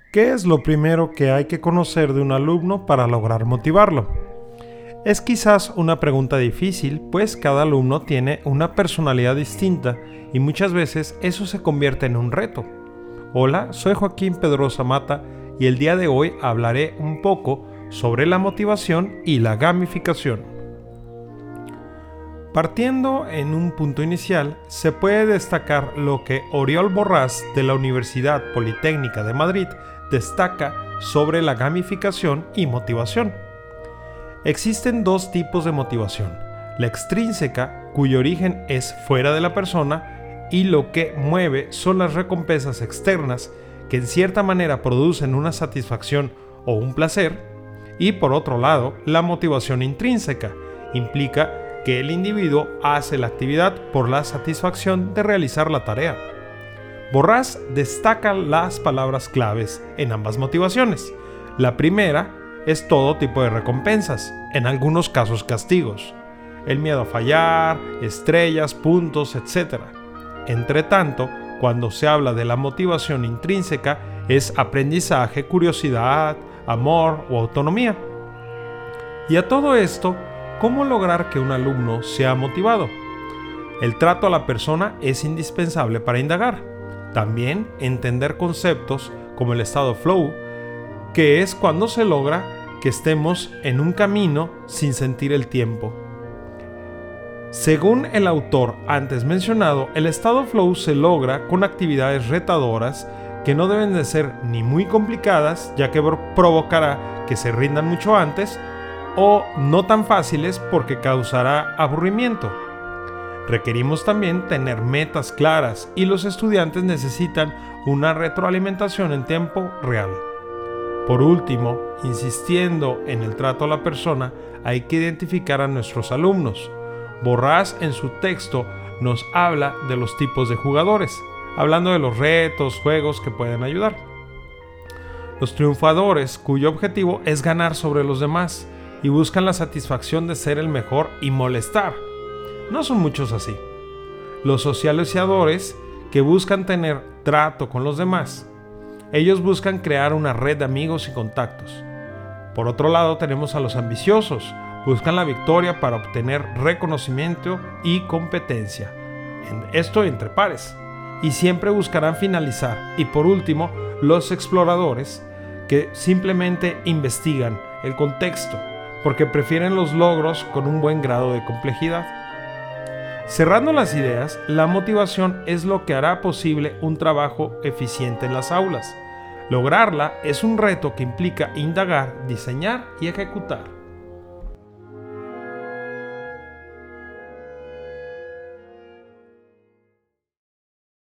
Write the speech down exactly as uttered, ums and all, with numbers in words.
¿Qué es lo primero que hay que conocer de un alumno para lograr motivarlo? Es quizás una pregunta difícil, pues cada alumno tiene una personalidad distinta y muchas veces eso se convierte en un reto. Hola, soy Joaquín Pedrosa Mata y el día de hoy hablaré un poco sobre la motivación y la gamificación. Partiendo en un punto inicial, se puede destacar lo que Oriol Borràs de la Universidad Politécnica de Madrid destaca sobre la gamificación y motivación. Existen dos tipos de motivación: la extrínseca, cuyo origen es fuera de la persona, y lo que mueve son las recompensas externas que en cierta manera producen una satisfacción o un placer. Y por otro lado, la motivación intrínseca implica que el individuo hace la actividad por la satisfacción de realizar la tarea. Borràs destaca las palabras claves en ambas motivaciones. La primera es todo tipo de recompensas, en algunos casos castigos, el miedo a fallar, estrellas, puntos, etcétera. Entre tanto, cuando se habla de la motivación intrínseca, es aprendizaje, curiosidad, amor o autonomía. Y a todo esto, ¿cómo lograr que un alumno sea motivado? El trato a la persona es indispensable para indagar. También entender conceptos como el estado flow, que es cuando se logra que estemos en un camino sin sentir el tiempo. Según el autor antes mencionado, el estado flow se logra con actividades retadoras que no deben de ser ni muy complicadas, ya que provocará que se rindan mucho antes, o no tan fáciles porque causará aburrimiento. Requerimos también tener metas claras y los estudiantes necesitan una retroalimentación en tiempo real. Por último, insistiendo en el trato a la persona, hay que identificar a nuestros alumnos. Borràs en su texto nos habla de los tipos de jugadores, hablando de los retos, juegos que pueden ayudar. Los triunfadores, cuyo objetivo es ganar sobre los demás y buscan la satisfacción de ser el mejor y molestar. No son muchos así. Los socializadores, que buscan tener trato con los demás. Ellos buscan crear una red de amigos y contactos. Por otro lado, tenemos a los ambiciosos. Buscan la victoria para obtener reconocimiento y competencia. Esto entre pares. Y siempre buscarán finalizar. Y por último, los exploradores, que simplemente investigan el contexto, porque prefieren los logros con un buen grado de complejidad. Cerrando las ideas, la motivación es lo que hará posible un trabajo eficiente en las aulas. Lograrla es un reto que implica indagar, diseñar y ejecutar.